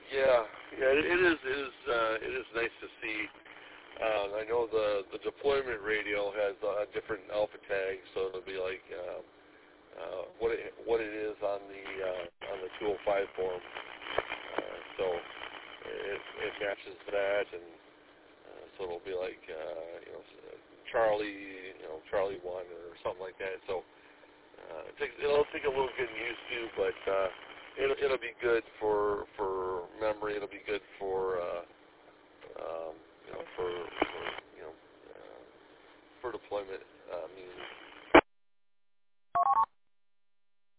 Yeah, yeah, it is nice to see. I know the deployment radio has a different alpha tag, so it'll be like what it is on the 205 form. So it matches that, and so it'll be like Charlie 1 or something like that. So it'll take a little getting used to, but it'll be good for memory. It'll be good for for deployment means.